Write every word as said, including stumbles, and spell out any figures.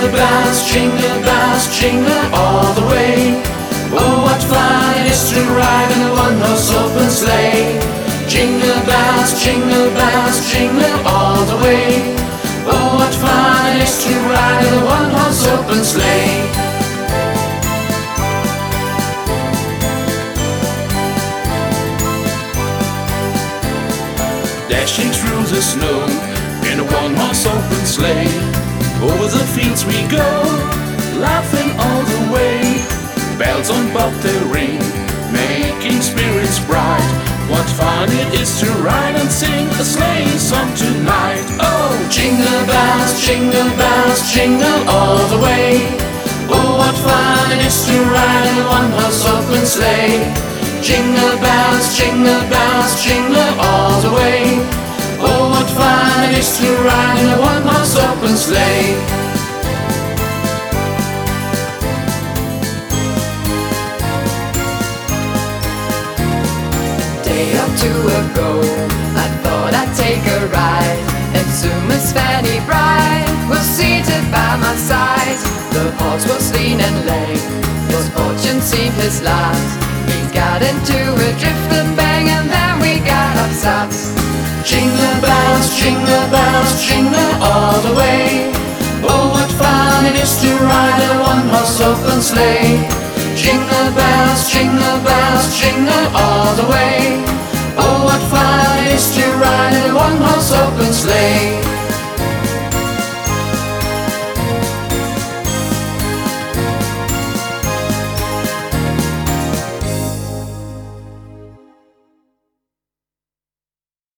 Jingle bells, jingle bells, jingle all the way. Oh, what fun it is to ride in a one-horse open sleigh. Jingle bells, jingle bells, jingle all the way. Oh, what fun it is to ride in a one-horse open sleigh. Dashing through the snow in a one-horse open sleigh. Over the fields we go, laughing all the way. Bells on bobtail ring, making spirits bright. What fun it is to ride and sing a sleighing song tonight. Oh, jingle bells, jingle bells, jingle all the way. Oh, what fun it is to ride in a one-horse open sleigh. Jingle bells, jingle bells, jingle all the way. Oh, what fun it is to ride in a one-horse open sleigh. Day or two ago, I thought I'd take a ride, and soon Miss Fanny Bright was seated by my side. The horse was lean and lame, his fortune seemed his last. He got into a drift and bang, and then we got upset. Jingle bells, jingle bells, jingle all the way. Oh, what fun it is to ride in a one-horse open sleigh. Jingle bells, jingle bells, jingle all the way.